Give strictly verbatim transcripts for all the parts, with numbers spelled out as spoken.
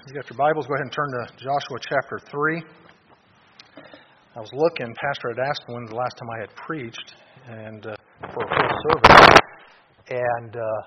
You got your Bibles, go ahead and turn to Joshua chapter three. I was looking, Pastor had asked when the last time I had preached and uh, for a full service. And uh,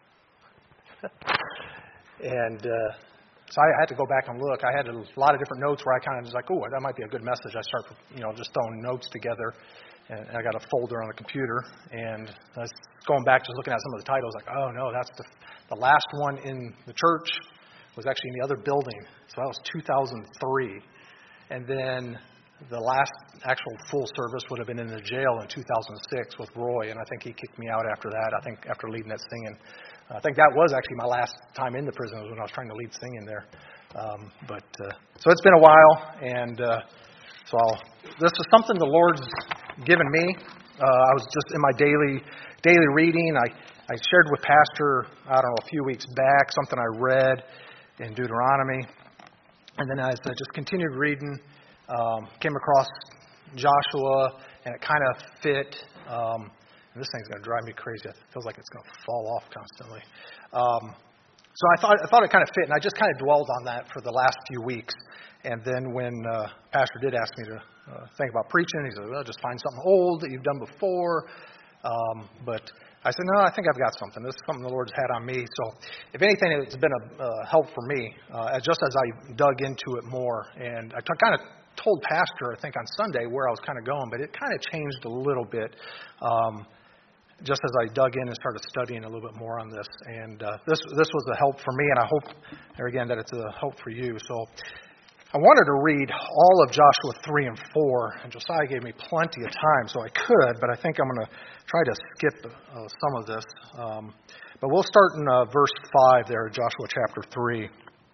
and uh, so I had to go back and look. I had a lot of different notes where I kind of was like, oh, that might be a good message. I start, you know, just throwing notes together. And I got a folder on the computer, and I was going back, just looking at some of the titles, like, oh, no, that's the the last one in the church was actually in the other building. So that was two thousand three. And then the last actual full service would have been in the jail in two thousand six with Roy, and I think he kicked me out after that, I think after leading that singing. I think that was actually my last time in the prison, was when I was trying to lead singing there. Um, but uh, so it's been a while, and uh, so I'll, this is something the Lord's given me. Uh, I was just in my daily daily reading. I, I shared with Pastor, I don't know, a few weeks back, something I read in Deuteronomy. And then as I just continued reading, um, came across Joshua, and it kind of fit. Um, and this thing's going to drive me crazy. It feels like it's going to fall off constantly. Um, so I thought I thought it kind of fit, and I just kind of dwelled on that for the last few weeks. And then when uh, Pastor did ask me to uh, think about preaching, he said, well, just find something old that you've done before. Um, but I said, no, I think I've got something. This is something the Lord's had on me. So if anything, it's been a uh, help for me, uh, just as I dug into it more. And I t- kind of told Pastor, I think on Sunday, where I was kind of going, but it kind of changed a little bit um, just as I dug in and started studying a little bit more on this. And uh, this this was a help for me, and I hope, there again, that it's a help for you. So I wanted to read all of Joshua three and four, and Josiah gave me plenty of time, so I could, but I think I'm going to try to skip uh, some of this. Um, but we'll start in uh, verse five there in Joshua chapter three.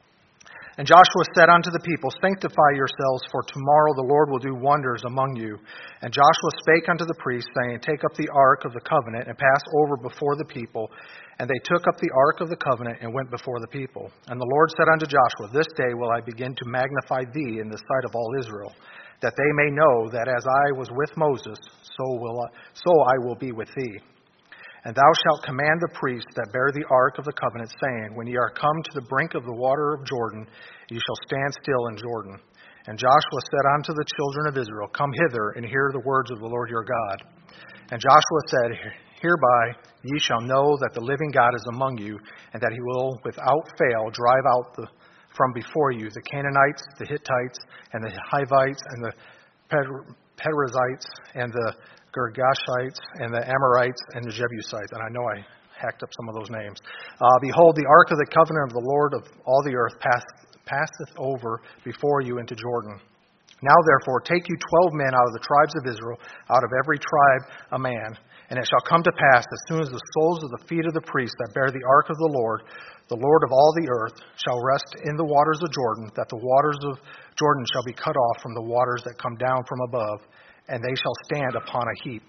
And Joshua said unto the people, sanctify yourselves, for tomorrow the Lord will do wonders among you. And Joshua spake unto the priests, saying, take up the ark of the covenant, and pass over before the people. And they took up the ark of the covenant, and went before the people. And the Lord said unto Joshua, this day will I begin to magnify thee in the sight of all Israel, that they may know that as I was with Moses, so will I, so I will be with thee. And thou shalt command the priests that bear the ark of the covenant, saying, when ye are come to the brink of the water of Jordan, ye shall stand still in Jordan. And Joshua said unto the children of Israel, come hither, and hear the words of the Lord your God. And Joshua said, hereby ye shall know that the living God is among you, and that he will without fail drive out the, from before you the Canaanites, the Hittites, and the Hivites, and the Perizzites, and the Girgashites, and the Amorites, and the Jebusites. And I know I hacked up some of those names. Uh, Behold, the ark of the covenant of the Lord of all the earth pass, passeth over before you into Jordan. Now therefore take you twelve men out of the tribes of Israel, out of every tribe a man. And it shall come to pass, as soon as the soles of the feet of the priests that bear the ark of the Lord, the Lord of all the earth, shall rest in the waters of Jordan, that the waters of Jordan shall be cut off from the waters that come down from above, and they shall stand upon a heap.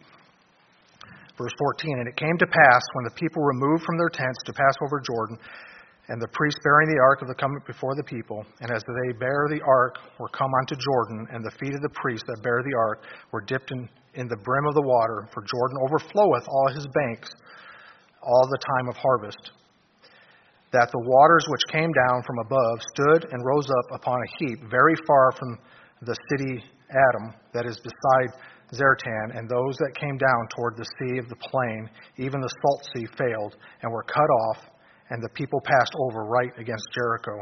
Verse fourteen, and it came to pass, when the people removed from their tents to pass over Jordan, and the priests bearing the ark of the covenant before the people, and as they bear the ark were come unto Jordan, and the feet of the priests that bear the ark were dipped in, in the brim of the water, for Jordan overfloweth all his banks all the time of harvest, that the waters which came down from above stood and rose up upon a heap very far from the city Adam, that is beside Zertan, and those that came down toward the sea of the plain, even the salt sea, failed, and were cut off, and the people passed over right against Jericho.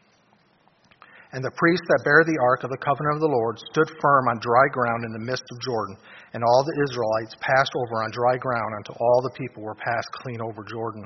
And the priests that bear the ark of the covenant of the Lord stood firm on dry ground in the midst of Jordan, and all the Israelites passed over on dry ground until all the people were passed clean over Jordan.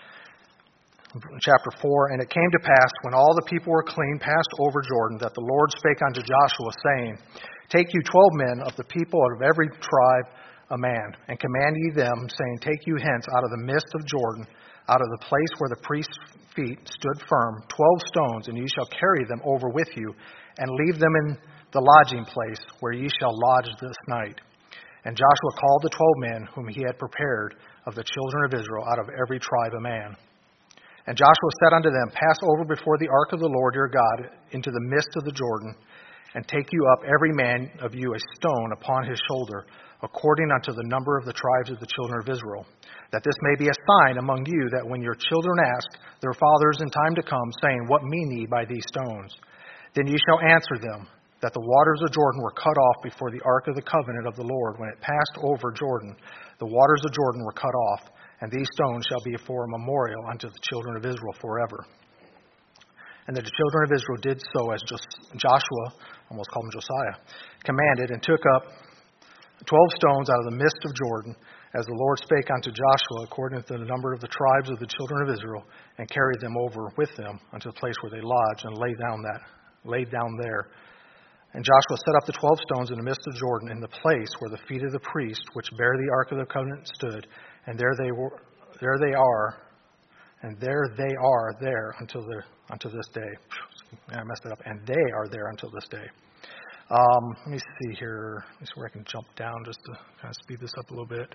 Chapter four, and it came to pass, when all the people were clean passed over Jordan, that the Lord spake unto Joshua, saying, take you twelve men of the people out of every tribe a man, and command ye them, saying, take you hence out of the midst of Jordan, out of the place where the priest's feet stood firm, twelve stones, and ye shall carry them over with you, and leave them in the lodging place where ye shall lodge this night. And Joshua called the twelve men whom he had prepared of the children of Israel out of every tribe a man. And Joshua said unto them, pass over before the ark of the Lord your God into the midst of the Jordan, and take you up every man of you a stone upon his shoulder, according unto the number of the tribes of the children of Israel, that this may be a sign among you, that when your children ask their fathers in time to come, saying, What mean ye by these stones? Then ye shall answer them, that the waters of Jordan were cut off before the ark of the covenant of the Lord. When it passed over Jordan, the waters of Jordan were cut off, and these stones shall be for a memorial unto the children of Israel forever. And the children of Israel did so as Joshua, almost called him Josiah, commanded, and took up twelve stones out of the midst of Jordan, as the Lord spake unto Joshua, according to the number of the tribes of the children of Israel, and carried them over with them unto the place where they lodged, and laid down that, laid down there. And Joshua set up the twelve stones in the midst of Jordan, in the place where the feet of the priest, which bear the ark of the covenant, stood, and there they were, there they are, and there they are there until the until this day. I messed it up. And they are there until this day. Um, let me see here. Let me see where I can jump down just to kind of speed this up a little bit.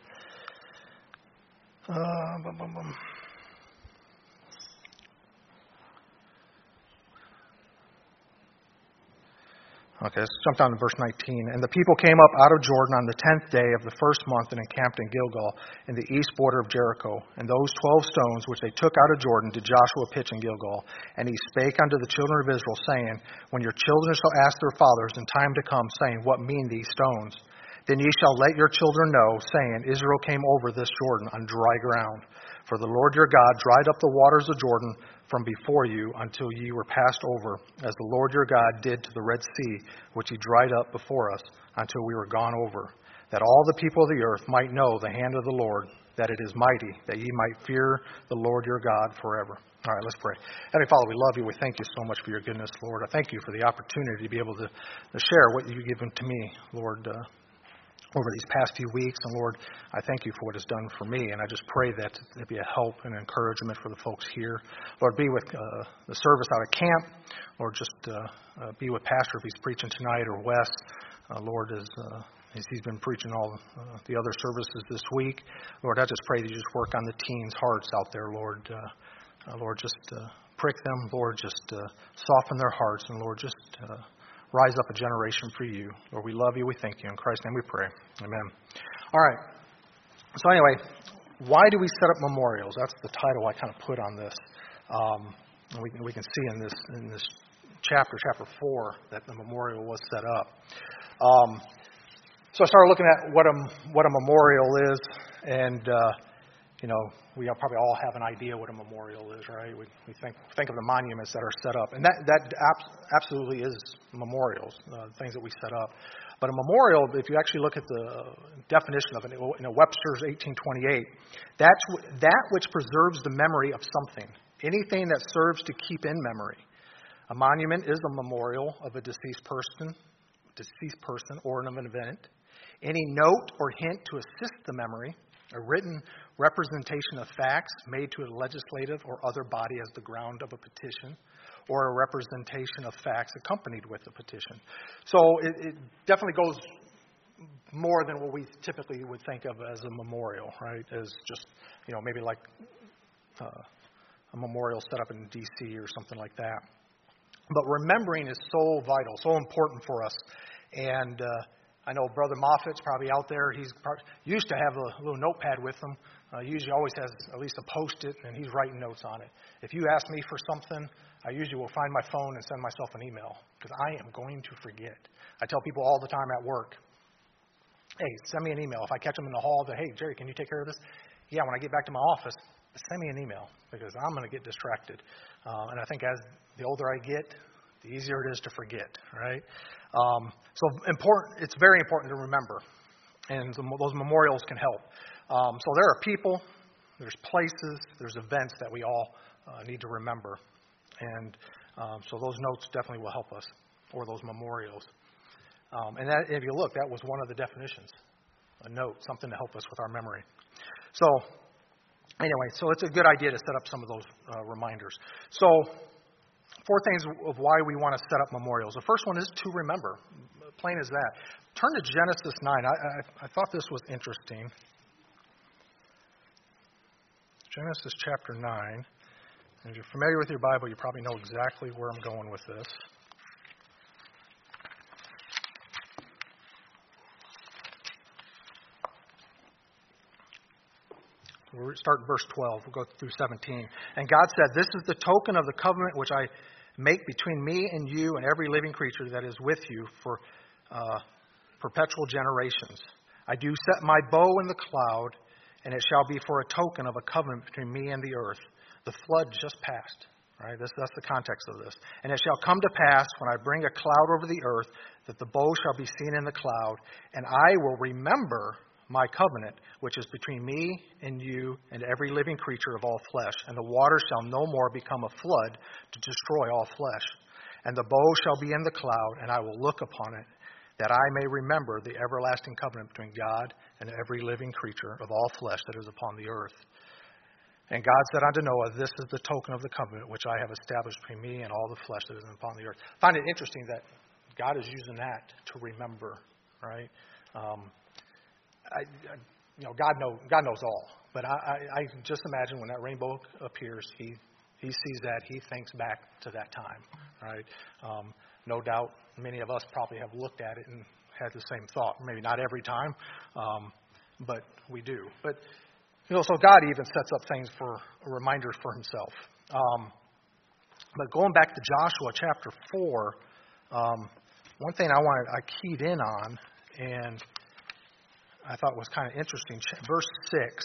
Uh, bum, bum, bum. Okay, let's jump down to verse nineteen. And the people came up out of Jordan on the tenth day of the first month and encamped in Gilgal, in the east border of Jericho. And those twelve stones which they took out of Jordan did Joshua pitch in Gilgal. And he spake unto the children of Israel, saying, When your children shall ask their fathers in time to come, saying, What mean these stones? Then ye shall let your children know, saying, Israel came over this Jordan on dry ground. For the Lord your God dried up the waters of Jordan from before you until ye were passed over, as the Lord your God did to the Red Sea, which he dried up before us until we were gone over, that all the people of the earth might know the hand of the Lord, that it is mighty, that ye might fear the Lord your God forever. All right, let's pray. Heavenly Father, we love you. We thank you so much for your goodness, Lord. I thank you for the opportunity to be able to, to share what you've given to me, Lord, uh, over these past few weeks. And Lord, I thank you for what it's done for me. And I just pray that it be a help and encouragement for the folks here. Lord, be with uh, the service out of camp. Lord, just uh, uh, be with Pastor if he's preaching tonight, or Wes. Uh, Lord, as, uh, as he's been preaching all uh, the other services this week. Lord, I just pray that you just work on the teens' hearts out there, Lord. Uh, uh, Lord, just uh, prick them. Lord, just uh, soften their hearts. And Lord, just Uh, rise up a generation for you. Lord, we love you. We thank you. In Christ's name we pray. Amen. All right. So anyway, why do we set up memorials? That's the title I kind of put on this. Um, and we, we can see in this in this chapter, chapter four, that the memorial was set up. Um, so I started looking at what a what a memorial is, and uh, you know, we probably all have an idea what a memorial is, right? We, we think think of the monuments that are set up, and that that absolutely is memorials, uh, things that we set up. But a memorial, if you actually look at the definition of it, in a Webster's eighteen twenty-eight, that's that which preserves the memory of something, anything that serves to keep in memory. A monument is a memorial of a deceased person, deceased person, or of an event. Any note or hint to assist the memory. A written representation of facts made to a legislative or other body as the ground of a petition, or a representation of facts accompanied with a petition. So it, it definitely goes more than what we typically would think of as a memorial, right? As just, you know, maybe like uh, a memorial set up in D C or something like that. But remembering is so vital, so important for us. And uh, I know Brother Moffat's probably out there. He's probably, used to have a little notepad with him. Uh, usually always has at least a Post-it, and he's writing notes on it. If you ask me for something, I usually will find my phone and send myself an email, because I am going to forget. I tell people all the time at work, hey, send me an email. If I catch them in the hall, that, hey, Jerry, can you take care of this? Yeah, when I get back to my office, send me an email, because I'm going to get distracted. Uh, and I think as the older I get, the easier it is to forget, right? Um, so important. It's very important to remember, and those memorials can help. Um, so there are people, there's places, there's events that we all uh, need to remember, and um, so those notes definitely will help us, or those memorials. Um, and that, if you look, that was one of the definitions, a note, something to help us with our memory. So anyway, so it's a good idea to set up some of those uh, reminders. So four things of why we want to set up memorials. The first one is to remember. Plain as that. Turn to Genesis nine. I, I, I thought this was interesting. Genesis chapter nine. And if you're familiar with your Bible, you probably know exactly where I'm going with this. We'll start in verse twelve. We'll go through seventeen. And God said, "This is the token of the covenant which I make between me and you and every living creature that is with you for uh, perpetual generations. I do set my bow in the cloud, and it shall be for a token of a covenant between me and the earth." The flood just passed. Right? This, that's the context of this. "And it shall come to pass when I bring a cloud over the earth that the bow shall be seen in the cloud, and I will remember my covenant, which is between me and you and every living creature of all flesh. And the water shall no more become a flood to destroy all flesh. And the bow shall be in the cloud, and I will look upon it, that I may remember the everlasting covenant between God and every living creature of all flesh that is upon the earth. And God said unto Noah, This is the token of the covenant which I have established between me and all the flesh that is upon the earth." I find it interesting that God is using that to remember, right? Um, I, I, you know, God know God knows all, but I, I, I just imagine when that rainbow appears, He He sees that, He thinks back to that time, right? Um, no doubt, many of us probably have looked at it and had the same thought. Maybe not every time, um, but we do. But you know, so God even sets up things for reminders for Himself. Um, but going back to Joshua chapter four, um, one thing I wanted I keyed in on, and I thought was kind of interesting, verse six,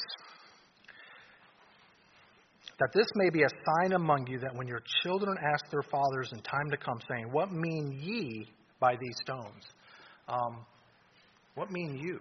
"That this may be a sign among you, that when your children ask their fathers in time to come, saying, What mean ye by these stones?" Um, what mean you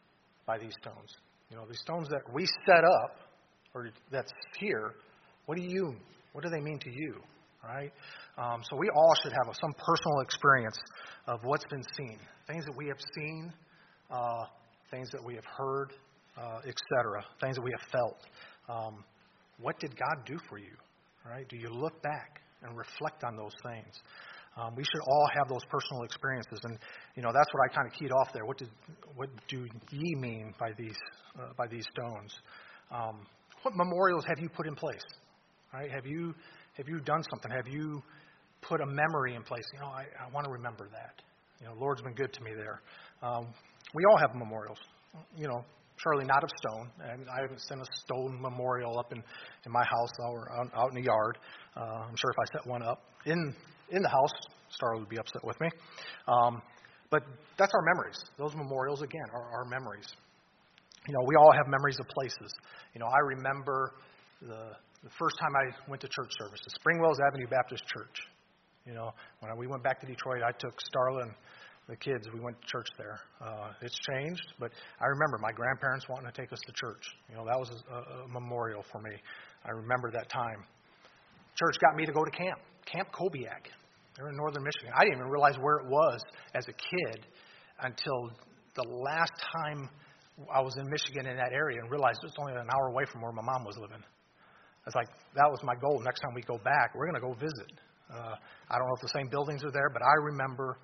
by these stones? You know, these stones that we set up, or that's here, what do you, what do they mean to you, right? Um, so we all should have some personal experience of what's been seen, things that we have seen, uh, things that we have heard, uh, et cetera, things that we have felt. Um, what did God do for you, right? Do you look back and reflect on those things? Um, we should all have those personal experiences, and you know that's what I kind of keyed off there. What did what do ye mean by these uh, by these stones? Um, what memorials have you put in place? Right? Have you have you done something? Have you put a memory in place? You know, I, I want to remember that. You know, Lord's been good to me there. Um, we all have memorials. You know, surely not of stone. And I haven't seen a stone memorial up in, in my house or out, out in the yard. Uh, I'm sure if I set one up in in the house, Starla would be upset with me. Um, but that's our memories. Those memorials, again, are our memories. You know, we all have memories of places. You know, I remember the the first time I went to church services, Springwells Avenue Baptist Church. You know, when I, we went back to Detroit, I took Starla and the kids, we went to church there. Uh, it's changed, but I remember my grandparents wanting to take us to church. You know, that was a, a memorial for me. I remember that time. Church got me to go to camp, Camp Kobiak. They're in northern Michigan. I didn't even realize where it was as a kid until the last time I was in Michigan in that area and realized it was only an hour away from where my mom was living. I was like, that was my goal. Next time we go back, we're going to go visit. Uh, I don't know if the same buildings are there, but I remember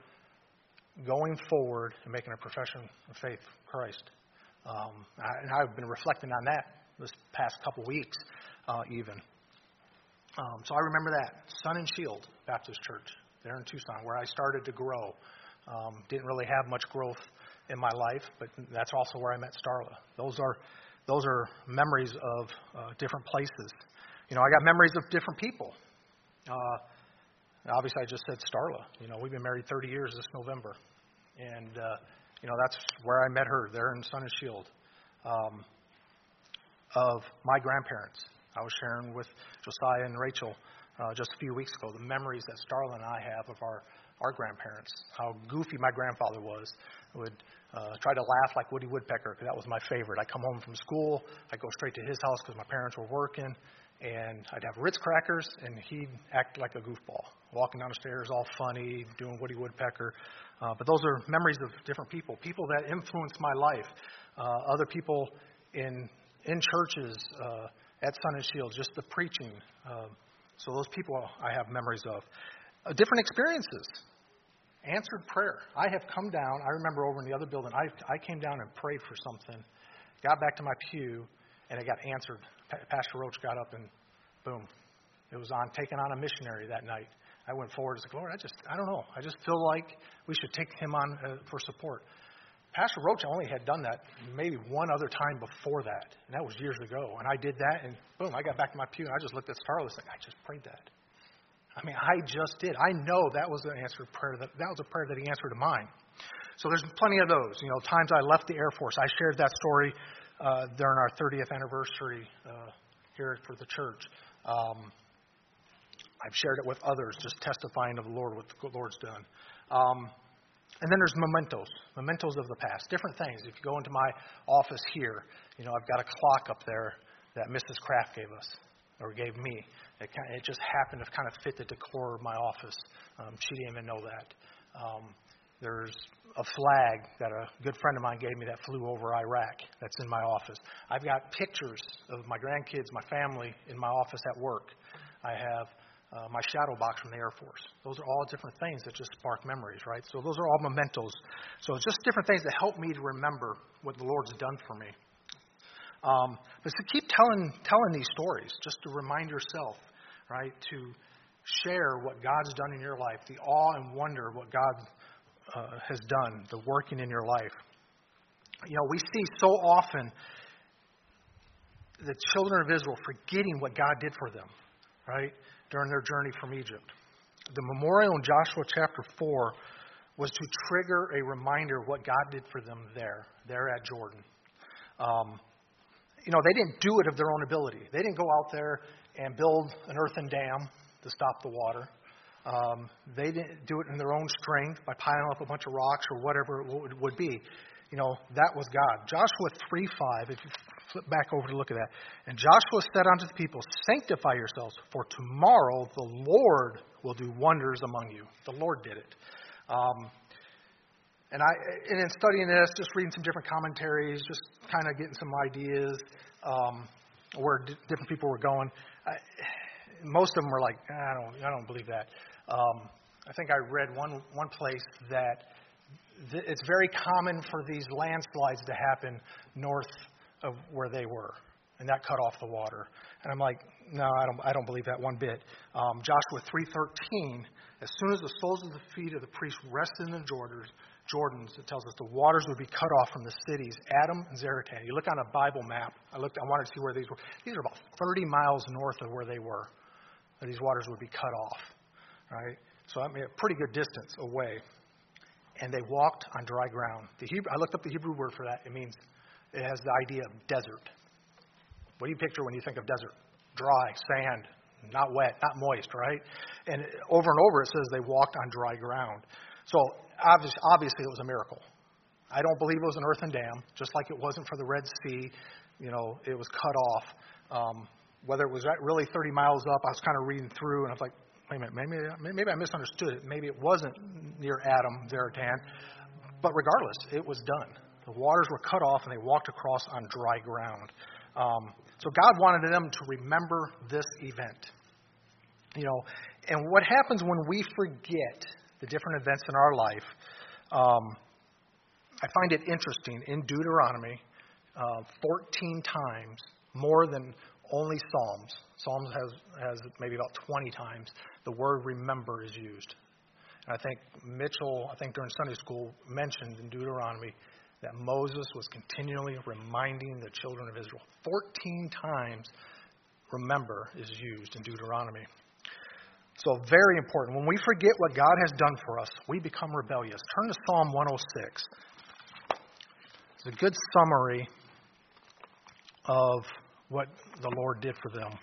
going forward and making a profession of faith in Christ. Um, I, and I've been reflecting on that this past couple weeks, uh, even. Um, so I remember that. Sun and Shield Baptist Church there in Tucson, where I started to grow. Um, didn't really have much growth in my life, but that's also where I met Starla. Those are those are memories of uh, different places. You know, I got memories of different people. Uh, obviously, I just said Starla. You know, we've been married thirty years this November. And, uh, you know, that's where I met her, there in Sun and Shield. Um, of my grandparents. I was sharing with Josiah and Rachel uh, just a few weeks ago the memories that Starla and I have of our, our grandparents, how goofy my grandfather was. I would uh, try to laugh like Woody Woodpecker, because that was my favorite. I'd come home from school, I'd go straight to his house because my parents were working, and I'd have Ritz crackers, and he'd act like a goofball, walking down the stairs all funny, doing Woody Woodpecker. Uh, but those are memories of different people, people that influenced my life, uh, other people in in churches, uh, at Sun and Shield, just the preaching. Uh, so those people I have memories of. Uh, different experiences. Answered prayer. I have come down. I remember over in the other building, I, I came down and prayed for something, got back to my pew, and it got answered. Pa- Pastor Roach got up and boom. It was on, taking on a missionary that night. I went forward and said, Lord, I just, I don't know. I just feel like we should take him on uh, for support. Pastor Roach only had done that maybe one other time before that, and that was years ago. And I did that, and boom, I got back to my pew, and I just looked at Starless like, I just prayed that. I mean, I just did. I know that was an answered prayer. That that was a prayer that he answered to mine. So there's plenty of those. You know, times I left the Air Force. I shared that story uh, during our thirtieth anniversary uh, here for the church. Um, I've shared it with others, just testifying of the Lord, what the Lord's done. Um, and then there's mementos, mementos of the past, different things. If you go into my office here, you know, I've got a clock up there that Missus Kraft gave us, or gave me. It, kind of, it just happened to kind of fit the decor of my office. Um, she didn't even know that. Um, there's a flag that a good friend of mine gave me that flew over Iraq that's in my office. I've got pictures of my grandkids, my family in my office at work. I have uh, my shadow box from the Air Force. Those are all different things that just spark memories, right? So those are all mementos. So it's just different things that help me to remember what the Lord's done for me. Um, but to keep telling telling these stories, just to remind yourself, right, to share what God's done in your life, the awe and wonder of what God uh, has done, the working in your life. You know, we see so often the children of Israel forgetting what God did for them, right, during their journey from Egypt. The memorial in Joshua chapter four was to trigger a reminder of what God did for them there, there at Jordan. Um, You know, they didn't do it of their own ability. They didn't go out there and build an earthen dam to stop the water. Um, they didn't do it in their own strength by piling up a bunch of rocks or whatever it would be. You know, that was God. Joshua three five, if you flip back over to look at that. And Joshua said unto the people, sanctify yourselves, for tomorrow the Lord will do wonders among you. The Lord did it. Um, And I, and in studying this, just reading some different commentaries, just kind of getting some ideas um, where d- different people were going. I, most of them were like, I don't, I don't believe that. Um, I think I read one one place that th- it's very common for these landslides to happen north of where they were, and that cut off the water. And I'm like, no, I don't, I don't believe that one bit. Um, Joshua three thirteen, as soon as the soles of the feet of the priests rested in the Jordans. Jordans, it tells us the waters would be cut off from the cities, Adam and Zaratan. You look on a Bible map. I looked. I wanted to see where these were. These are about thirty miles north of where they were. That these waters would be cut off, right? So I mean, a pretty good distance away. And they walked on dry ground. The Hebrew, I looked up the Hebrew word for that. It means it has the idea of desert. What do you picture when you think of desert? Dry, sand, not wet, not moist, right? And over and over it says they walked on dry ground. So obviously it was a miracle. I don't believe it was an earthen dam, just like it wasn't for the Red Sea. You know, it was cut off. Um, whether it was really thirty miles up, I was kind of reading through, and I was like, wait a minute, maybe, maybe I misunderstood it. Maybe it wasn't near Adam, Zaratan. But regardless, it was done. The waters were cut off, and they walked across on dry ground. Um, so God wanted them to remember this event. You know, and what happens when we forget the different events in our life, um, I find it interesting. In Deuteronomy, uh, fourteen times, more than only Psalms. Psalms has, has maybe about twenty times the word remember is used. And I think Mitchell, I think during Sunday school, mentioned in Deuteronomy that Moses was continually reminding the children of Israel. fourteen times remember is used in Deuteronomy. So very important. When we forget what God has done for us, we become rebellious. Turn to Psalm one oh six. It's a good summary of what the Lord did for them.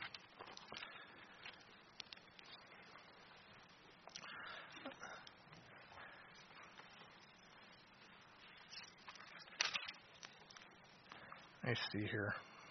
Let me see here.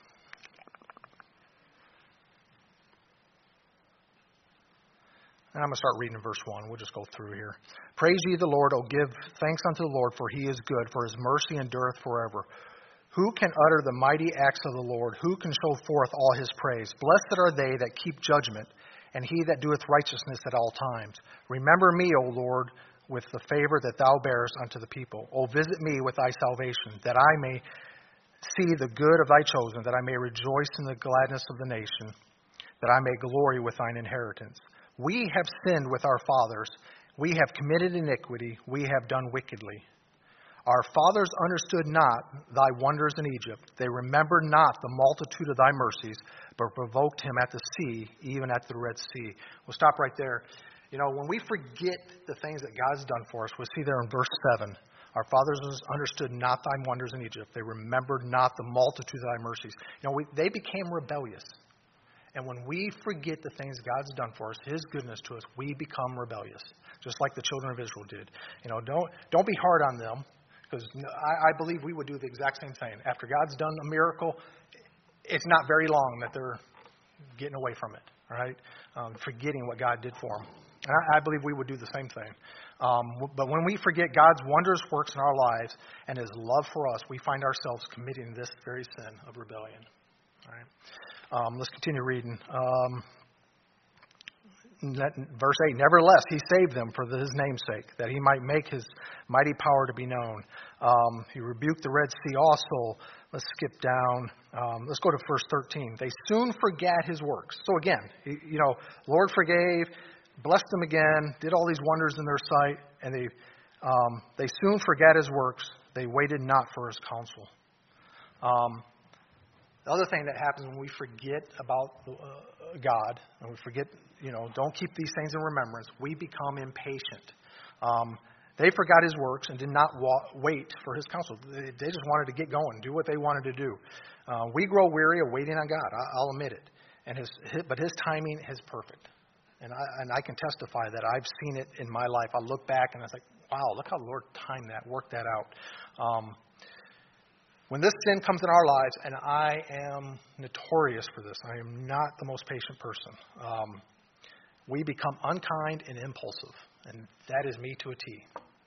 And I'm going to start reading in verse one. We'll just go through here. Praise ye the Lord. O give thanks unto the Lord, for he is good, for his mercy endureth forever. Who can utter the mighty acts of the Lord? Who can show forth all his praise? Blessed are they that keep judgment, and he that doeth righteousness at all times. Remember me, O Lord, with the favor that thou bearest unto the people. O visit me with thy salvation, that I may see the good of thy chosen, that I may rejoice in the gladness of the nation, that I may glory with thine inheritance. We have sinned with our fathers. We have committed iniquity. We have done wickedly. Our fathers understood not thy wonders in Egypt. They remembered not the multitude of thy mercies, but provoked him at the sea, even at the Red Sea. We'll stop right there. You know, when we forget the things that God's done for us, we'll see there in verse seven. Our fathers understood not thy wonders in Egypt. They remembered not the multitude of thy mercies. You know, we, they became rebellious. And when we forget the things God's done for us, His goodness to us, we become rebellious, just like the children of Israel did. You know, don't don't be hard on them, because I, I believe we would do the exact same thing. After God's done a miracle, it's not very long that they're getting away from it, right? Um, forgetting what God did for them. And I, I believe we would do the same thing. Um, but when we forget God's wondrous works in our lives and His love for us, we find ourselves committing this very sin of rebellion. All right. Um, let's continue reading. Um, verse eight, nevertheless, He saved them for His name's sake, that He might make His mighty power to be known. Um, he rebuked the Red Sea also. Let's skip down. Um, let's go to verse thirteen. They soon forgat His works. So again, you know, Lord forgave, blessed them again, did all these wonders in their sight, and they um, they soon forgat His works. They waited not for His counsel. Um, The other thing that happens when we forget about uh, God, and we forget, you know, don't keep these things in remembrance, we become impatient. Um, they forgot His works and did not wa- wait for His counsel. They, they just wanted to get going, do what they wanted to do. Uh, we grow weary of waiting on God. I, I'll admit it. And his, his, but His timing is perfect. And I, and I can testify that I've seen it in my life. I look back and I was like, wow, look how the Lord timed that, worked that out. Um, When this sin comes in our lives, and I am notorious for this, I am not the most patient person, um, we become unkind and impulsive. And that is me to a T.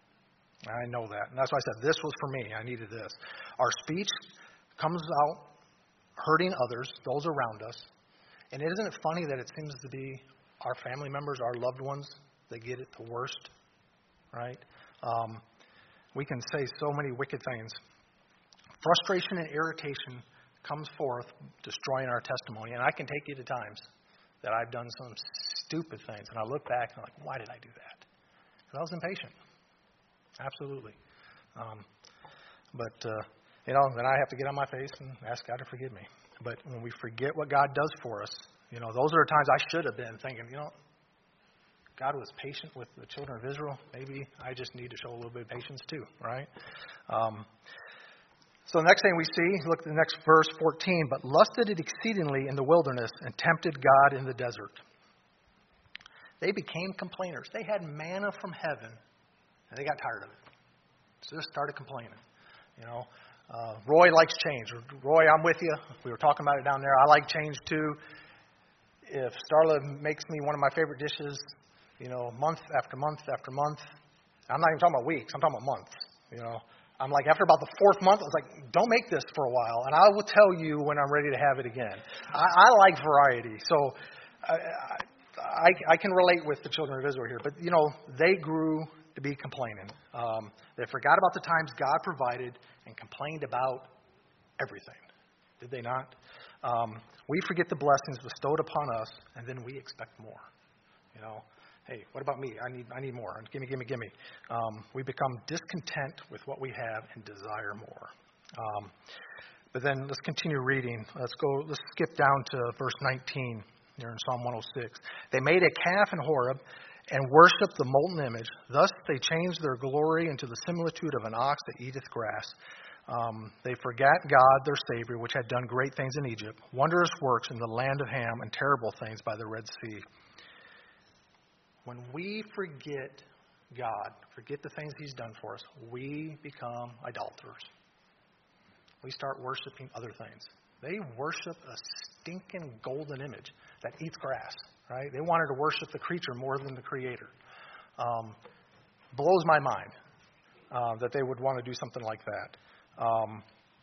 I know that. And that's why I said this was for me. I needed this. Our speech comes out hurting others, those around us. And isn't it funny that it seems to be our family members, our loved ones, that get it the worst, right? Um, we can say so many wicked things. Frustration and irritation comes forth, destroying our testimony. And I can take you to times that I've done some stupid things. And I look back and I'm like, why did I do that? Because I was impatient. Absolutely. Um, but, uh, you know, then I have to get on my face and ask God to forgive me. But when we forget what God does for us, you know, those are times I should have been thinking, you know, God was patient with the children of Israel. Maybe I just need to show a little bit of patience too, right? Um So the next thing we see, look at the next verse, fourteen, but lusted it exceedingly in the wilderness and tempted God in the desert. They became complainers. They had manna from heaven, and they got tired of it. So just started complaining. You know, uh, Roy likes change. Roy, I'm with you. We were talking about it down there. I like change too. If Starla makes me one of my favorite dishes, you know, month after month after month, I'm not even talking about weeks. I'm talking about months, you know. I'm like, after about the fourth month, I was like, don't make this for a while, and I will tell you when I'm ready to have it again. I, I like variety, so I, I, I can relate with the children of Israel here. But, you know, they grew to be complaining. Um, they forgot about the times God provided and complained about everything. Did they not? Um, we forget the blessings bestowed upon us, and then we expect more, you know. Hey, what about me? I need I need more. Gimme, gimme, gimme. Um, we become discontent with what we have and desire more. Um, but then let's continue reading. Let's go. Let's skip down to verse nineteen here in Psalm one oh six. They made a calf in Horeb and worshipped the molten image. Thus they changed their glory into the similitude of an ox that eateth grass. Um, they forgot God, their Savior, which had done great things in Egypt, wondrous works in the land of Ham, and terrible things by the Red Sea. When we forget God, forget the things He's done for us, we become idolaters. We start worshiping other things. They worship a stinking golden image that eats grass, right? They wanted to worship the creature more than the Creator. Um, blows my mind uh, that they would want to do something like that. Um,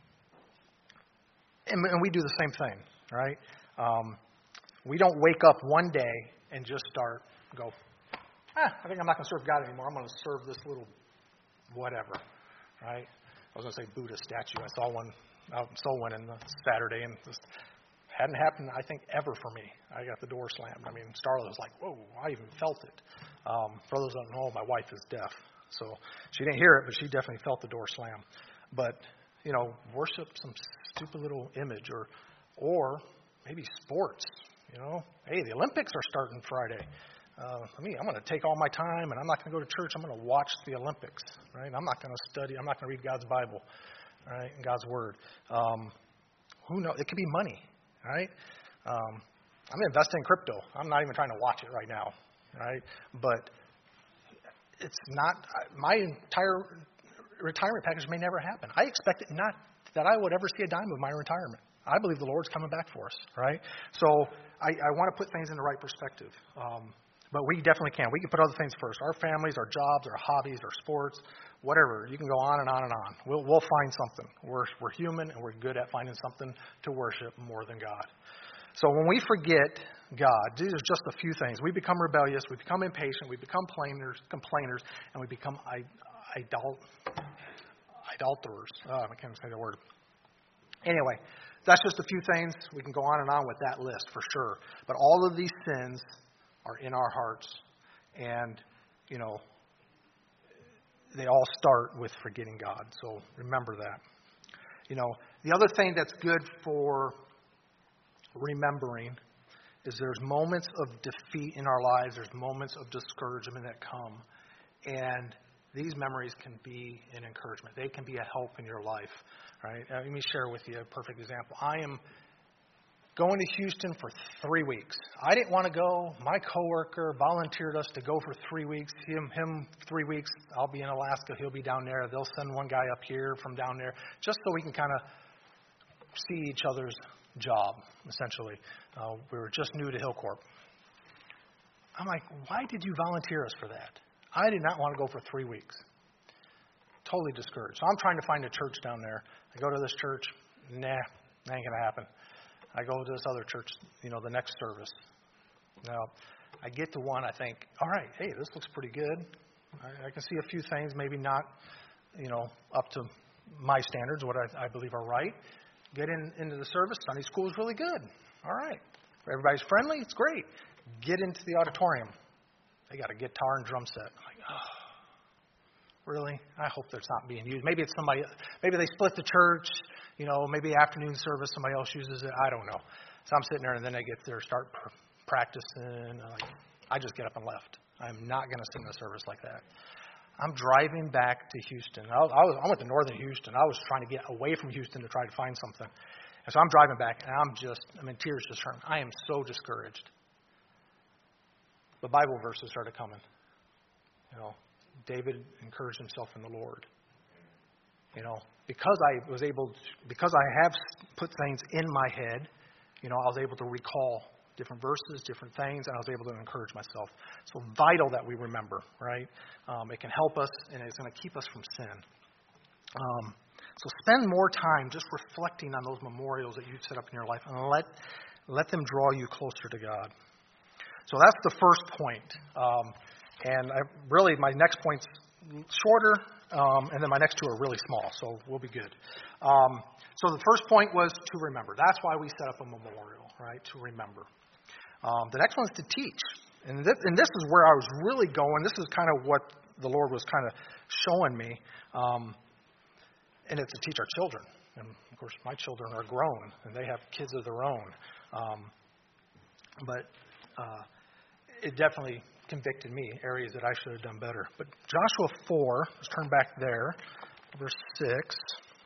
and, and we do the same thing, right? Um, we don't wake up one day and just start, go, ah, I think I'm not going to serve God anymore. I'm going to serve this little whatever, right? I was going to say Buddha statue. I saw one out in Solwyn on Saturday, and just hadn't happened, I think, ever for me. I got the door slammed. I mean, Starla was like, whoa, I even felt it. Um, for those who don't know, my wife is deaf. So she didn't hear it, but she definitely felt the door slam. But, you know, worship some stupid little image, or or maybe sports. You know, hey, the Olympics are starting Friday. Uh, I mean, I'm going to take all my time, and I'm not going to go to church. I'm going to watch the Olympics, right? I'm not going to study. I'm not going to read God's Bible, right, and God's Word. Um, who knows? It could be money, right? Um, I'm investing in crypto. I'm not even trying to watch it right now, right? But it's not my entire retirement package may never happen. I expect it not that I would ever see a dime of my retirement. I believe the Lord's coming back for us, right? So I, I want to put things in the right perspective. Um, but we definitely can. We can put other things first. Our families, our jobs, our hobbies, our sports, whatever. You can go on and on and on. We'll, we'll find something. We're, we're human, and we're good at finding something to worship more than God. So when we forget God, these are just a few things. We become rebellious. We become impatient. We become complainers, complainers and we become idol, idolaters. Oh, I can't say the word. Anyway, that's just a few things. We can go on and on with that list for sure. But all of these sins are in our hearts. And, you know, they all start with forgetting God. So remember that. You know, the other thing that's good for remembering is there's moments of defeat in our lives. There's moments of discouragement that come. And these memories can be an encouragement. They can be a help in your life. Right? Uh, let me share with you a perfect example. I am going to Houston for three weeks. I didn't want to go. My coworker volunteered us to go for three weeks. Him, him, three weeks. I'll be in Alaska. He'll be down there. They'll send one guy up here from down there, just so we can kind of see each other's job. Essentially, uh, we were just new to Hillcorp. I'm like, why did you volunteer us for that? I did not want to go for three weeks. Totally discouraged. So I'm trying to find a church down there. I go to this church. Nah, ain't going to happen. I go to this other church, you know, the next service. Now, I get to one, I think, all right, hey, this looks pretty good. I, I can see a few things, maybe not, you know, up to my standards, what I, I believe are right. Get in into the service. Sunday school is really good. All right. Everybody's friendly. It's great. Get into the auditorium. They got a guitar and drum set. I'm like, oh. Really? I hope that's not being used. Maybe it's somebody, maybe they split the church, you know, maybe afternoon service, somebody else uses it. I don't know. So I'm sitting there, and then they get there, start pr- practicing. Like, I just get up and left. I'm not going to sit in a service like that. I'm driving back to Houston. I, I, was, I went to northern Houston. I was trying to get away from Houston to try to find something. And so I'm driving back, and I'm just, I mean, tears just hurt. I am so discouraged. The Bible verses started coming, you know. David encouraged himself in the Lord. You know, because I was able to, because I have put things in my head, you know, I was able to recall different verses, different things, and I was able to encourage myself. So vital that we remember, right? Um, it can help us, and it's going to keep us from sin. Um, so spend more time just reflecting on those memorials that you've set up in your life, and let let them draw you closer to God. So that's the first point. Um, And I, really, my next point's shorter, um, and then my next two are really small, so we'll be good. Um, so the first point was to remember. That's why we set up a memorial, right, to remember. Um, the next one's to teach. And this, and this is where I was really going. This is kind of what the Lord was kind of showing me. Um, and it's to teach our children. And, of course, my children are grown, and they have kids of their own. Um, but uh, it definitely convicted me, areas that I should have done better. But Joshua four, let's turn back there, verse six.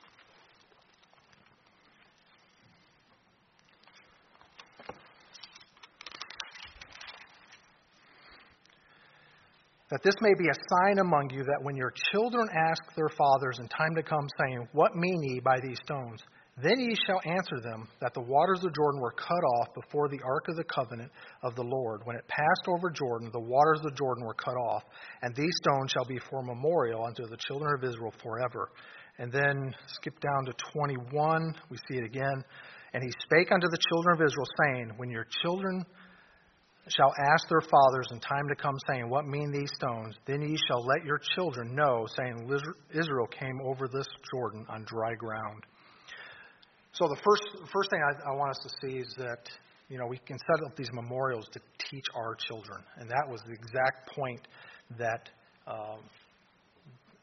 That this may be a sign among you that when your children ask their fathers in time to come, saying, What mean ye by these stones? Then ye shall answer them, that the waters of Jordan were cut off before the ark of the covenant of the Lord. When it passed over Jordan, the waters of Jordan were cut off, and these stones shall be for a memorial unto the children of Israel forever. And then skip down to twenty-one, we see it again. And he spake unto the children of Israel, saying, When your children shall ask their fathers in time to come, saying, What mean these stones? Then ye shall let your children know, saying, Israel came over this Jordan on dry ground. So the first first thing I, I want us to see is that, you know, we can set up these memorials to teach our children. And that was the exact point that um,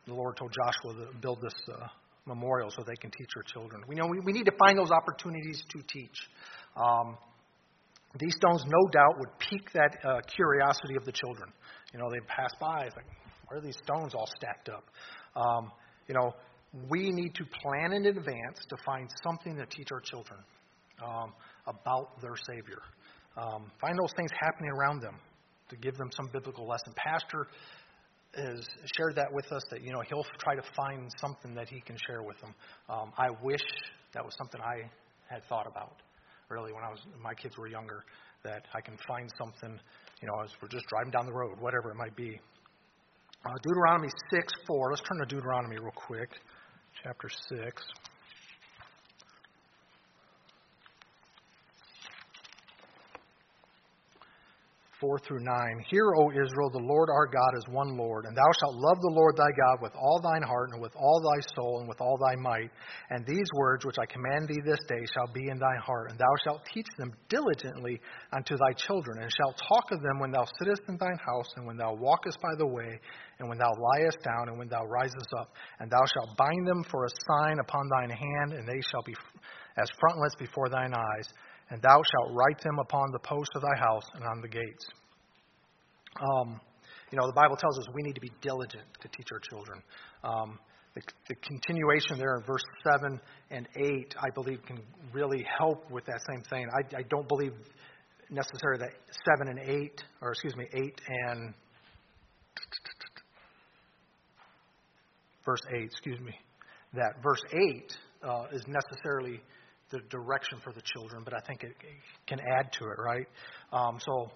the Lord told Joshua to build this uh, memorial so they can teach our children. We know we, we need to find those opportunities to teach. Um, these stones, no doubt, would pique that uh, curiosity of the children. You know, they pass by, it's like, where are these stones all stacked up? Um, you know, we need to plan in advance to find something to teach our children um, about their Savior. Um, find those things happening around them to give them some biblical lesson. Pastor has shared that with us, that, you know, he'll try to find something that he can share with them. Um, I wish that was something I had thought about, really, when I was my kids were younger, that I can find something, you know, as we're just driving down the road, whatever it might be. Uh, Deuteronomy six four. Let's turn to Deuteronomy real quick. Chapter six. four through nine. Hear, O Israel, the Lord our God is one Lord, and thou shalt love the Lord thy God with all thine heart, and with all thy soul, and with all thy might. And these words which I command thee this day shall be in thy heart, and thou shalt teach them diligently unto thy children, and shalt talk of them when thou sittest in thine house, and when thou walkest by the way, and when thou liest down, and when thou risest up. And thou shalt bind them for a sign upon thine hand, and they shall be as frontlets before thine eyes. And thou shalt write them upon the posts of thy house and on the gates. Um, you know, the Bible tells us we need to be diligent to teach our children. Um, the, the continuation there in verse seven and eight, I believe, can really help with that same thing. I, I don't believe necessarily that seven and eight, or excuse me, eight and verse eight, excuse me, that verse eight uh, is necessarily the direction for the children, but I think it, it can add to it, right? Um, so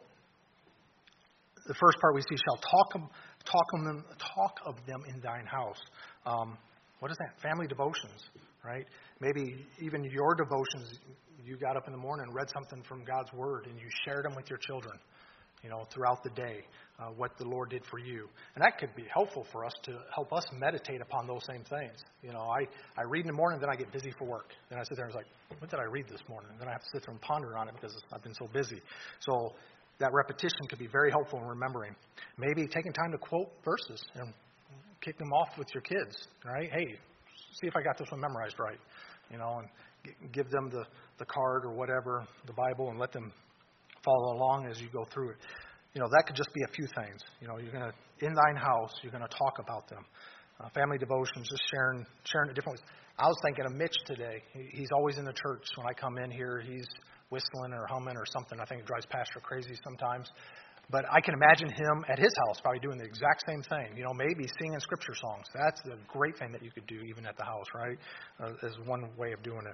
the first part we see, shall talk of, talk of them, talk of them in thine house. Um, what is that? Family devotions, right? Maybe even your devotions, you got up in the morning and read something from God's Word, and you shared them with your children, you know, throughout the day, uh, what the Lord did for you. And that could be helpful for us to help us meditate upon those same things. You know, I, I read in the morning, then I get busy for work. Then I sit there and it's like, what did I read this morning? Then I have to sit there and ponder on it because I've been so busy. So that repetition could be very helpful in remembering. Maybe taking time to quote verses and kick them off with your kids, right? Hey, see if I got this one memorized right, you know, and give them the, the card or whatever, the Bible, and let them follow along as you go through it. You know, that could just be a few things. You know, you're going to, in thine house, you're going to talk about them. Uh, family devotions, just sharing sharing it different ways. I was thinking of Mitch today. He, he's always in the church. When I come in here, he's whistling or humming or something. I think it drives Pastor crazy sometimes. But I can imagine him at his house probably doing the exact same thing. You know, maybe singing scripture songs. That's a great thing that you could do even at the house, right? Uh, is one way of doing it.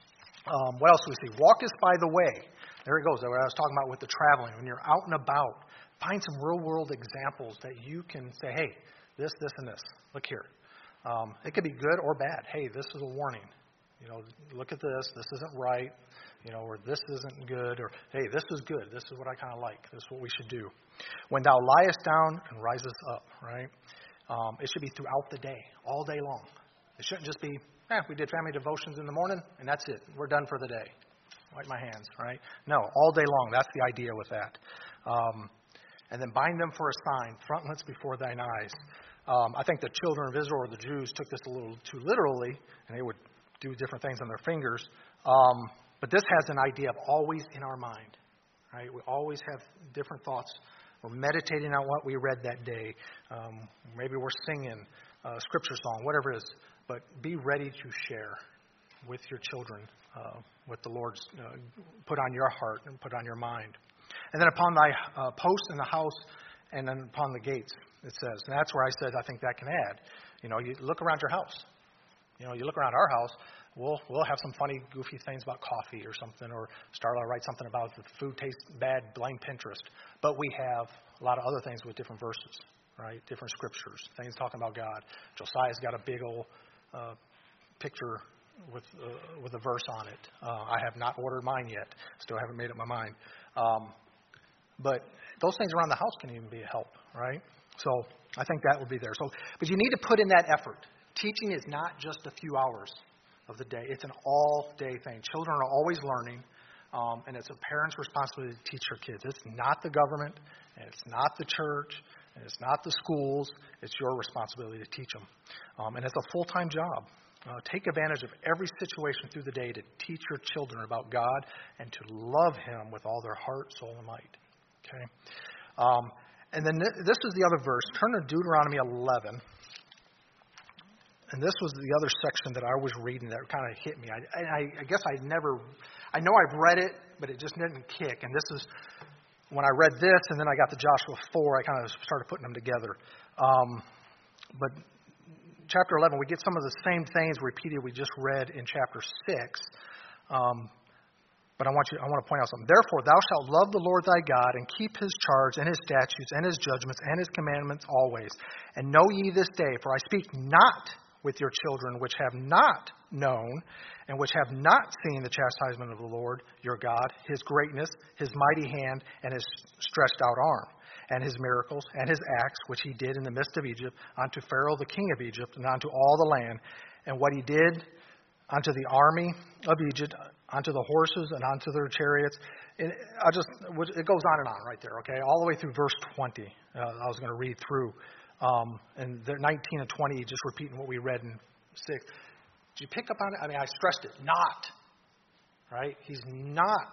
Um, what else do we see? Walkest by the way. There it goes. What I was talking about with the traveling. When you're out and about, find some real-world examples that you can say, hey, this, this, and this. Look here. Um, it could be good or bad. Hey, this is a warning. You know, look at this. This isn't right. You know, or this isn't good. Or, hey, this is good. This is what I kind of like. This is what we should do. When thou liest down and risest up, right? Um, it should be throughout the day, all day long. It shouldn't just be, eh, we did family devotions in the morning, and that's it. We're done for the day. Wipe my hands, right? No, all day long. That's the idea with that. Um, and then bind them for a sign, frontlets before thine eyes. Um, I think the children of Israel or the Jews took this a little too literally, and they would do different things on their fingers. Um, but this has an idea of always in our mind, right? We always have different thoughts. We're meditating on what we read that day. Um, maybe we're singing a scripture song, whatever it is. But be ready to share with your children uh, what the Lord's uh, put on your heart and put on your mind. And then upon thy uh, post in the house and then upon the gates, it says. And that's where I said I think that can add. You know, you look around your house. You know, you look around our house, we'll we'll have some funny, goofy things about coffee or something, or Starla write something about the food tastes bad, blame Pinterest. But we have a lot of other things with different verses, right? Different scriptures, things talking about God. Josiah's got a big old uh, picture with uh, with a verse on it. Uh, I have not ordered mine yet. Still haven't made up my mind. Um, but those things around the house can even be a help, right? So I think that would be there. So, but you need to put in that effort. Teaching is not just a few hours of the day. It's an all-day thing. Children are always learning, um, and it's a parent's responsibility to teach their kids. It's not the government, and it's not the church, And it's not the schools. It's your responsibility to teach them. Um, and it's a full-time job. Uh, take advantage of every situation through the day to teach your children about God and to love Him with all their heart, soul, and might. Okay? Um, and then th- this is the other verse. Turn to Deuteronomy eleven. And this was the other section that I was reading that kind of hit me. I, I, I guess I never, I know I've read it, but it just didn't kick. And this is, when I read this and then I got to Joshua four, I kind of started putting them together. Um, but chapter eleven, we get some of the same things repeated we just read in chapter six. Um, but I want you, I want to point out something. Therefore, thou shalt love the Lord thy God and keep His charge and His statutes and His judgments and His commandments always. And know ye this day, for I speak not with your children which have not known and which have not seen the chastisement of the Lord your God, His greatness, His mighty hand, and His stretched out arm, and His miracles, and His acts, which He did in the midst of Egypt, unto Pharaoh the king of Egypt, and unto all the land, and what He did unto the army of Egypt, unto the horses, and unto their chariots. And I just, it goes on and on right there, okay? All the way through verse twenty. Uh, I was going to read through. Um, and they're nineteen and twenty, just repeating what we read in six. Did you pick up on it? I mean, I stressed it. Not. Right? He's not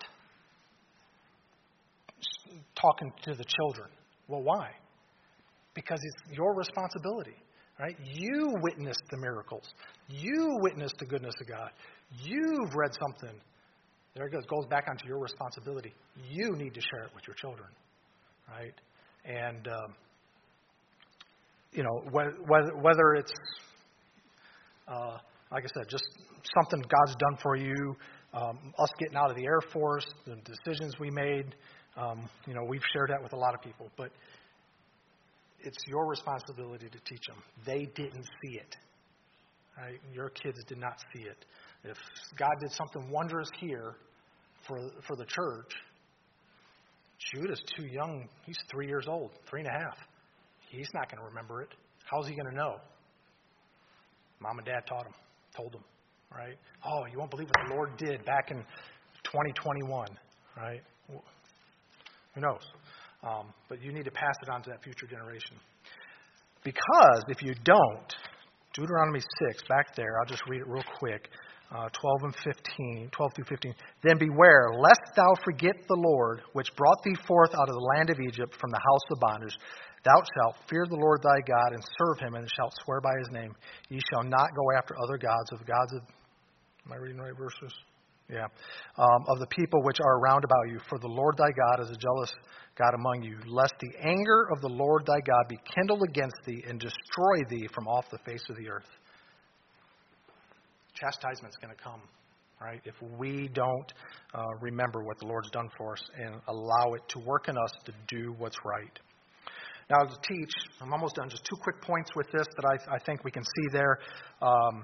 talking to the children. Well, why? Because it's your responsibility. Right? You witnessed the miracles. You witnessed the goodness of God. You've read something. There it goes. Goes back onto your responsibility. You need to share it with your children. Right? And... Um, You know, whether, whether it's, uh, like I said, just something God's done for you, um, us getting out of the Air Force, the decisions we made, um, you know, we've shared that with a lot of people. But it's your responsibility to teach them. They didn't see it. Right? Your kids did not see it. If God did something wondrous here for for the church, Judah's too young. He's three years old, three and a half. He's not going to remember it. How's he going to know? Mom and Dad taught him, told him, right? Oh, you won't believe what the Lord did back in twenty twenty-one, right? Who knows? Um, but you need to pass it on to that future generation. Because if you don't, Deuteronomy six, back there, I'll just read it real quick, uh, twelve and fifteen, twelve through fifteen. Then beware, lest thou forget the Lord, which brought thee forth out of the land of Egypt from the house of bondage. Thou shalt fear the Lord thy God and serve Him, and shalt swear by His name. Ye shall not go after other gods of gods of. Am I reading the right verses? Yeah. Um, of the people which are round about you. For the Lord thy God is a jealous God among you, lest the anger of the Lord thy God be kindled against thee and destroy thee from off the face of the earth. Chastisement's going to come, right? If we don't uh, remember what the Lord's done for us and allow it to work in us to do what's right. Now, to teach, I'm almost done. Just two quick points with this that I, I think we can see there. Um,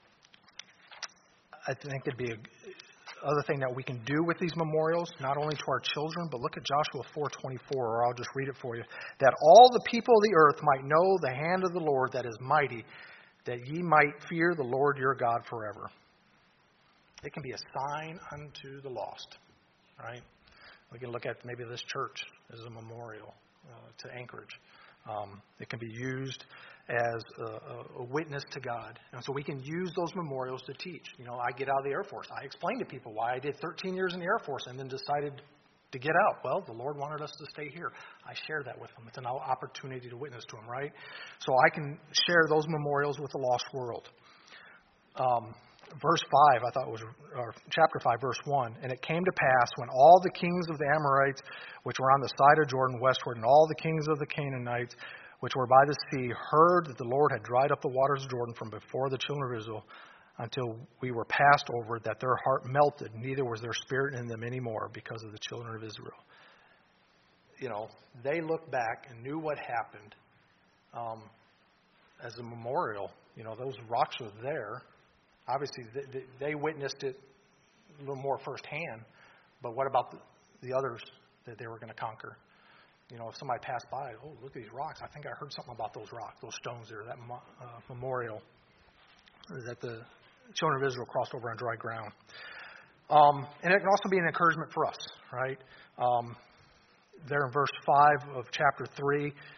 I think it'd be a other thing that we can do with these memorials, not only to our children, but look at Joshua four twenty-four, or I'll just read it for you. That all the people of the earth might know the hand of the Lord that is mighty, that ye might fear the Lord your God forever. It can be a sign unto the lost, right? We can look at maybe this church as a memorial uh, to Anchorage. Um, it can be used as a, a witness to God. And so we can use those memorials to teach. You know, I get out of the Air Force. I explain to people why I did thirteen years in the Air Force and then decided to get out. Well, the Lord wanted us to stay here. I share that with them. It's an opportunity to witness to them, right? So I can share those memorials with the lost world. Um, verse five, I thought was, or chapter five, verse one. And it came to pass when all the kings of the Amorites, which were on the side of Jordan westward, and all the kings of the Canaanites, which were by the sea, heard that the Lord had dried up the waters of Jordan from before the children of Israel until we were passed over, that their heart melted, neither was there spirit in them anymore because of the children of Israel. You know, they looked back and knew what happened um, as a memorial. You know, those rocks were there. Obviously, they, they witnessed it a little more firsthand, but what about the, the others that they were going to conquer? You know, if somebody passed by, oh, look at these rocks. I think I heard something about those rocks, those stones there, that uh, memorial that the children of Israel crossed over on dry ground. Um, and it can also be an encouragement for us, right? Um, there in verse five of chapter three,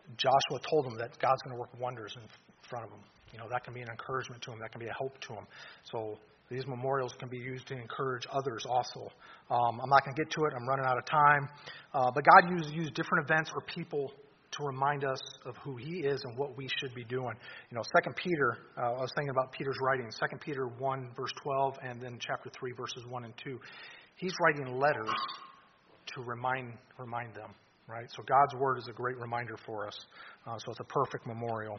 Joshua told them that God's going to work wonders in front of them. You know, that can be an encouragement to them. That can be a hope to them. So these memorials can be used to encourage others also. Um, I'm not going to get to it. I'm running out of time. Uh, but God used, used different events or people to remind us of who He is and what we should be doing. You know, Second Peter, uh, I was thinking about Peter's writing, Second Peter one, verse twelve, and then chapter three, verses one and two. He's writing letters to remind remind them, right? So God's Word is a great reminder for us. Uh, so it's a perfect memorial.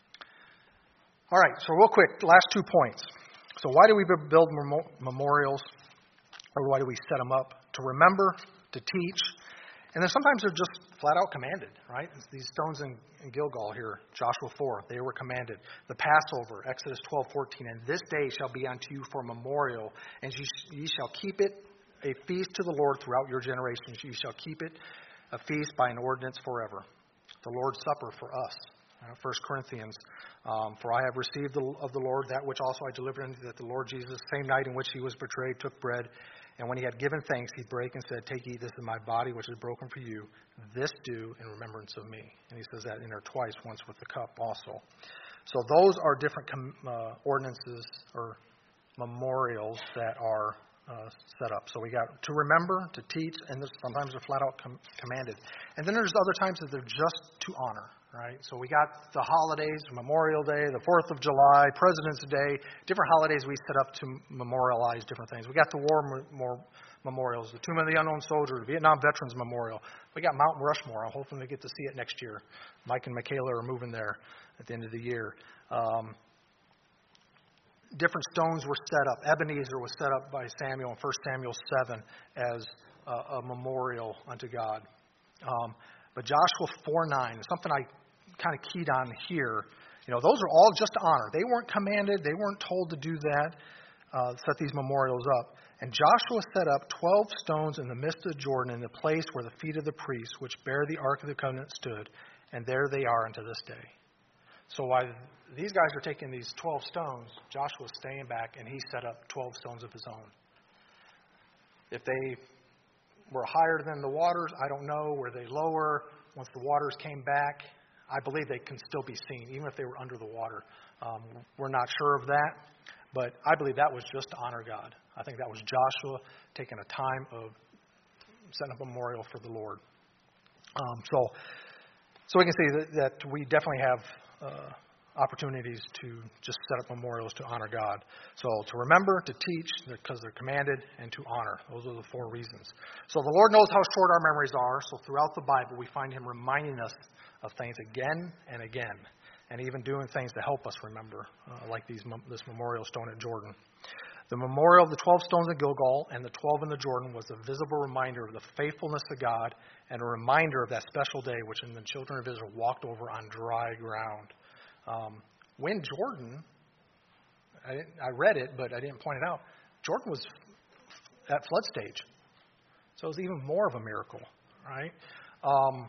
All right, so real quick, last two points. So why do we build mem- memorials, or why do we set them up? To remember, to teach, and then sometimes they're just flat out commanded, right? It's these stones in, in Gilgal here, Joshua four, they were commanded. The Passover, Exodus twelve fourteen, and this day shall be unto you for a memorial, and ye, ye shall keep it a feast to the Lord throughout your generations. You shall keep it a feast by an ordinance forever. The Lord's Supper for us. Uh, First Corinthians, um, for I have received the, of the Lord that which also I delivered unto you, that the Lord Jesus, same night in which He was betrayed, took bread, and when He had given thanks, He brake and said, Take, eat, this is my body, which is broken for you. This do in remembrance of me. And He says that in there twice, once with the cup also. So those are different com- uh, ordinances or memorials that are uh, set up. So we got to remember, to teach, and sometimes they're flat out com- commanded. And then there's other times that they're just to honor. Right? So we got the holidays, Memorial Day, the fourth of July, President's Day, different holidays we set up to memorialize different things. We got the war more memorials, the Tomb of the Unknown Soldier, the Vietnam Veterans Memorial. We got Mount Rushmore. I'm hoping to get to see it next year. Mike and Michaela are moving there at the end of the year. Um, different stones were set up. Ebenezer was set up by Samuel in First Samuel seven as a, a memorial unto God. Um, but Joshua four nine, something I kind of keyed on here. You know, those are all just to honor. They weren't commanded. They weren't told to do that, uh, set these memorials up. And Joshua set up twelve stones in the midst of Jordan in the place where the feet of the priests, which bear the Ark of the Covenant, stood. And there they are unto this day. So while these guys are taking these twelve stones, Joshua's staying back, and he set up twelve stones of his own. If they were higher than the waters, I don't know. Were they lower? Once the waters came back, I believe they can still be seen, even if they were under the water. Um, we're not sure of that, but I believe that was just to honor God. I think that was Joshua taking a time of setting up a memorial for the Lord. Um, so, so we can see that, that we definitely have uh, opportunities to just set up memorials to honor God. So to remember, to teach, because they're commanded, and to honor. Those are the four reasons. So the Lord knows how short our memories are. So throughout the Bible, we find Him reminding us of things again and again, and even doing things to help us remember, uh, like these this memorial stone at Jordan. The memorial of the twelve stones at Gilgal and the twelve in the Jordan was a visible reminder of the faithfulness of God and a reminder of that special day which the children of Israel walked over on dry ground. Um, when Jordan, I, I read it, but I didn't point it out, Jordan was at flood stage. So it was even more of a miracle, right? Um,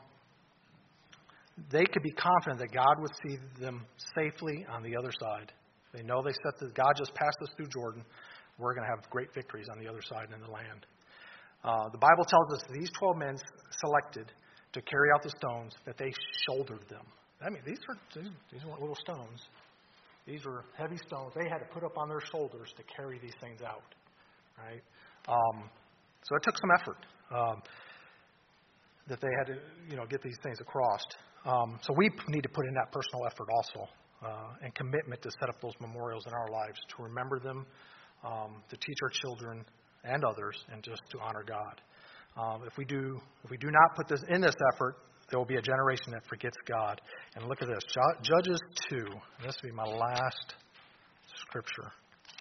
they could be confident that God would see them safely on the other side. They know they set the, God just passed us through Jordan. We're going to have great victories on the other side in the land. Uh, the Bible tells us these twelve men selected to carry out the stones, that they shouldered them. I mean, these are these, these weren't little stones. These were heavy stones. They had to put up on their shoulders to carry these things out, right? Um, so it took some effort um, that they had to, you know, get these things across. Um, so we need to put in that personal effort also, uh, and commitment to set up those memorials in our lives, to remember them, um, to teach our children and others, and just to honor God. Um, if we do, if we do not put this in this effort, there will be a generation that forgets God. And look at this, Judges two. This will be my last scripture,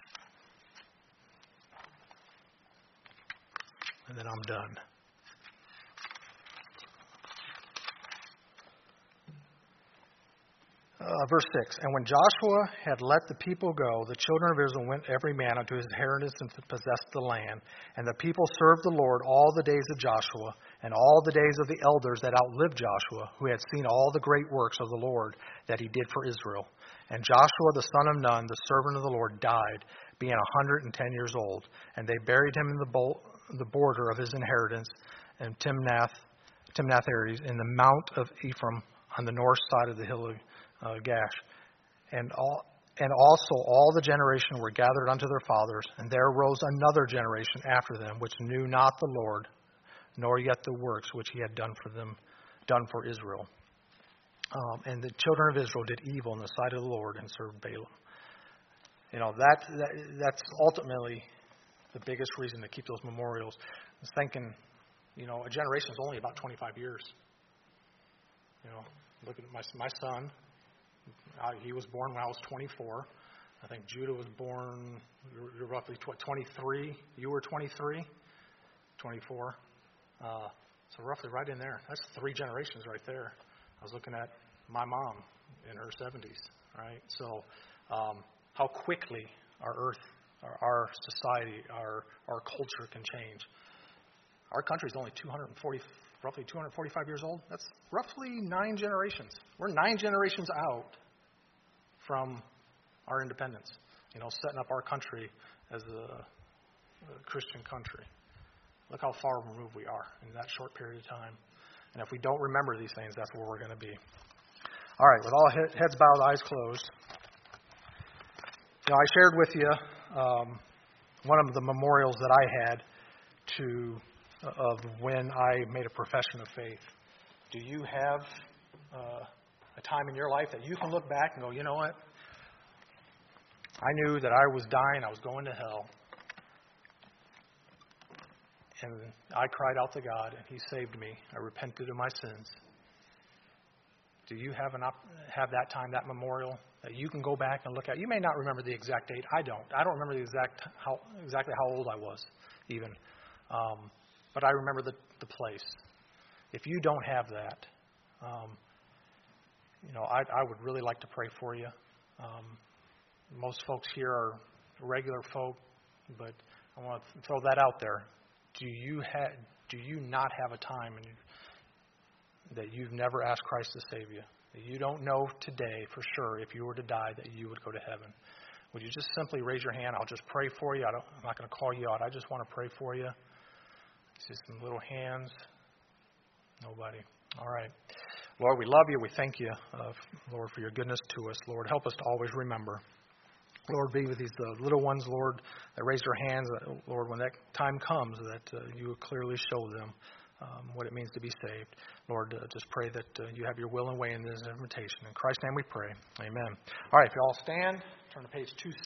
and then I'm done. Uh, verse six, and when Joshua had let the people go, the children of Israel went every man unto his inheritance and possessed the land. And the people served the Lord all the days of Joshua, and all the days of the elders that outlived Joshua, who had seen all the great works of the Lord that he did for Israel. And Joshua the son of Nun, the servant of the Lord, died, being a hundred and ten years old. And they buried him in the, bol- the border of his inheritance in Timnath, Timnath Ares, in the mount of Ephraim, on the north side of the hill of uh, Gash. And all, and also all the generation were gathered unto their fathers, and there arose another generation after them, which knew not the Lord, nor yet the works which he had done for them, done for Israel. Um, and the children of Israel did evil in the sight of the Lord and served Balaam. You know, that, that that's ultimately the biggest reason to keep those memorials. I was thinking, you know, a generation is only about twenty-five years. You know, look at my my son. Uh, he was born when I was twenty-four. I think Judah was born, you're roughly twenty-three. You were twenty-three, twenty-four. Uh, so roughly right in there. That's three generations right there. I was looking at my mom in her seventies, right? So um, how quickly our earth, our, our society, our our culture can change. Our country is only two hundred forty, roughly two hundred forty-five years old. That's roughly nine generations. We're nine generations out from our independence. You know, setting up our country as a, a Christian country. Look how far removed we are in that short period of time. And if we don't remember these things, that's where we're going to be. All right, with all heads bowed, eyes closed. You know, I shared with you um, one of the memorials that I had to of when I made a profession of faith. Do you have uh, a time in your life that you can look back and go, you know what? I knew that I was dying, I was going to hell. And I cried out to God, and He saved me. I repented of my sins. Do you have an op- have that time, that memorial, that you can go back and look at? You may not remember the exact date. I don't. I don't remember the exact how exactly how old I was, even. Um, but I remember the, the place. If you don't have that, um, you know, I, I would really like to pray for you. Um, most folks here are regular folk, but I want to throw that out there. Do you have? Do you not have a time in you, that you've never asked Christ to save you? That you don't know today for sure if you were to die that you would go to heaven? Would you just simply raise your hand? I'll just pray for you. I don't, I'm not going to call you out. I just want to pray for you. It's just some little hands. Nobody. All right. Lord, we love you. We thank you, uh, Lord, for your goodness to us. Lord, help us to always remember. Lord, be with these uh, little ones, Lord, that raise their hands. Uh, Lord, when that time comes, that uh, you will clearly show them um, what it means to be saved. Lord, uh, just pray that uh, you have your will and way in this invitation. In Christ's name we pray. Amen. All right, if you all stand, turn to page two.